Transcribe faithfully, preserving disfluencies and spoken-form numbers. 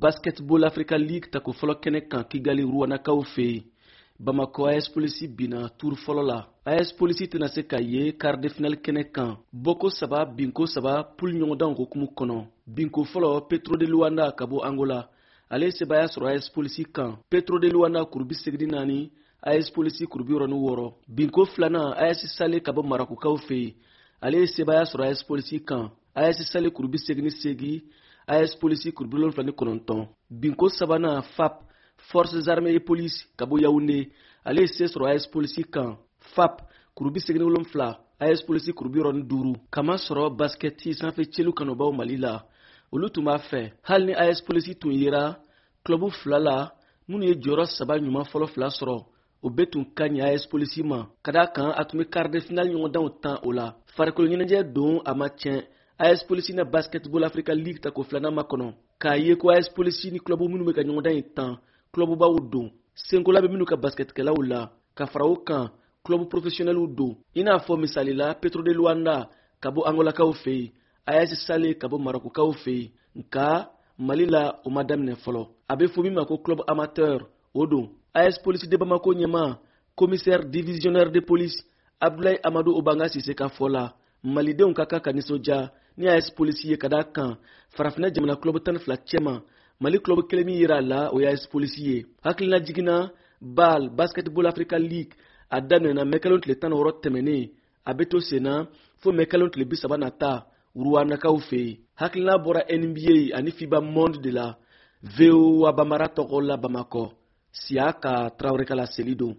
Basketball Africa League tako fɔlɔ kɛnɛ kan Kigali Rwanakaw fɛ yen. Bamako A S Police bina tour fɔlɔ la. A S Police tɛna se ka ye quart de finale kɛnɛ kan. Boko saba, binko saba, poule ɲɔgɔndan hukumu kɔnɔ. Binko fɔlɔ Petro de Luanda ka bɔ Angola. Ale sebaya sɔrɔ A S Police kan. Petro de Luanda kuru bi segin naani, A S Police kuru bi wɔɔrɔ ni wɔɔrɔ. Binko filanan A S Sale ka bɔ Marakukaw fɛ yen. Ale sebaya sɔrɔ A S Police kan. A S Sale kuru bi segin ni segin, A S Police kuru bi wolonwula ni kɔnɔntɔn. Binko sabanan F A P Forces Armées et Police ka bɔ Yaoundé. Ale se sɔrɔ A S Police kan. F A P kuru bi segin ni wolonwula, A S Police kuru bi wɔɔrɔ ni duuru. Kama sɔrɔ basketi sanfɛ celu kanubaw Mali la. Olu tun b'a fɛ hali ni A S Police tun yera club fila la minnu ye jɔyɔrɔ saba ɲuman fɔlɔ fila sɔrɔ. O bɛ tun ka ɲi A S Police ma. Ka d'a kan a tun bɛ quart de finale ɲɔgɔndanw tan o la. Farikolo ɲɛnajɛ don a ma tiɲɛ. A S Police na Basketball Africa League tako filanan ma kɔnɔ. K'a ye ko A S Police ni club minnu bɛ ka ɲɔgɔndan in tan, club baw don. Senkola bɛ minnu ka basketkɛlaw la. Ka fara o kan club professionnels don. I n'a fɔ misali la Petro de Luanda ka bɔ Angolakaw fɛ yen, A S Sale ka bɔ Marakukaw fɛ yen. Nka Mali la o ma daminɛ fɔlɔ. A bɛ fɔ min ma ko club amateur o don. A S Police de Bamako ɲɛmaa commissaire divisionnaire de police Abdoulaye Amadou Obanga Sise ka fɔ la Malidenw ka kan ka nisɔndiya ni A S Police ye ka d'a kan farafinna jamana club tan ni fila cɛma Mali club kelen min yera a la o ye A S Police ye. Hakilina jiginna B A L Basketball Africa League a daminɛna mɛkɛlɛn tile tan ni wɔɔrɔ tɛmɛnen a bɛ to sen na fo mɛkɛlɛn tile bi saba nata Rwanakaw fɛ yen. Hakilina bɔra N B A ani FIBA Monde de la. V O A Bambara tɔgɔ la Bamakɔ. Siaka Traoré ka laseli don.